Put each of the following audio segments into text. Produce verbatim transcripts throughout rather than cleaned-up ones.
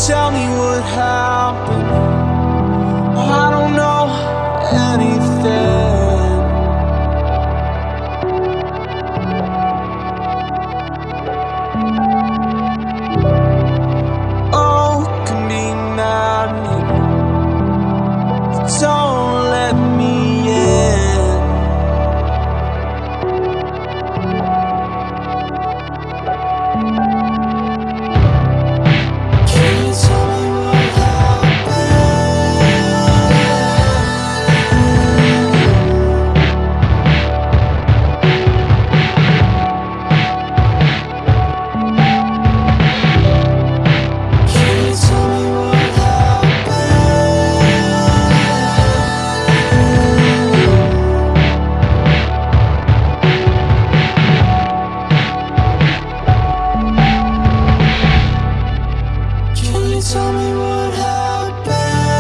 tell me what happened? I don't know anything. Oh, can be maddening. Don't let me in. Can you tell me what happened? Can you tell me what happened? Can you tell me what happened?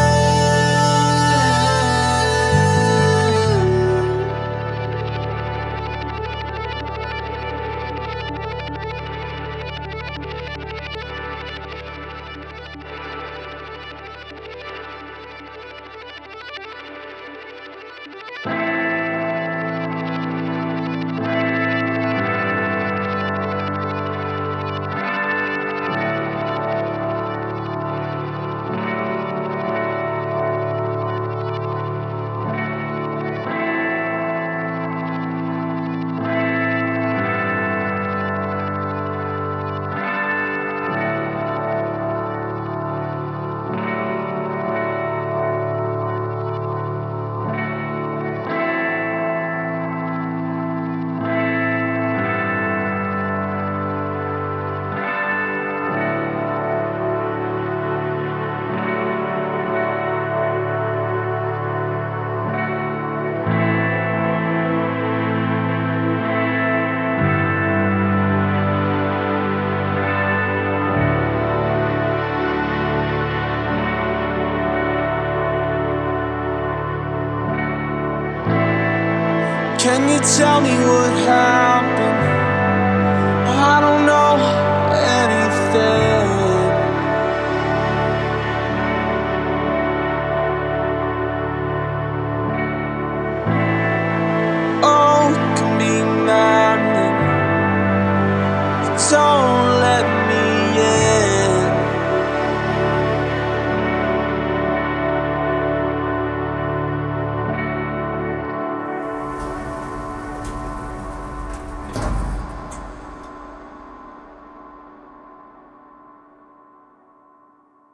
Can you tell me what happened? I don't know anything. Oh, can be maddening. Don't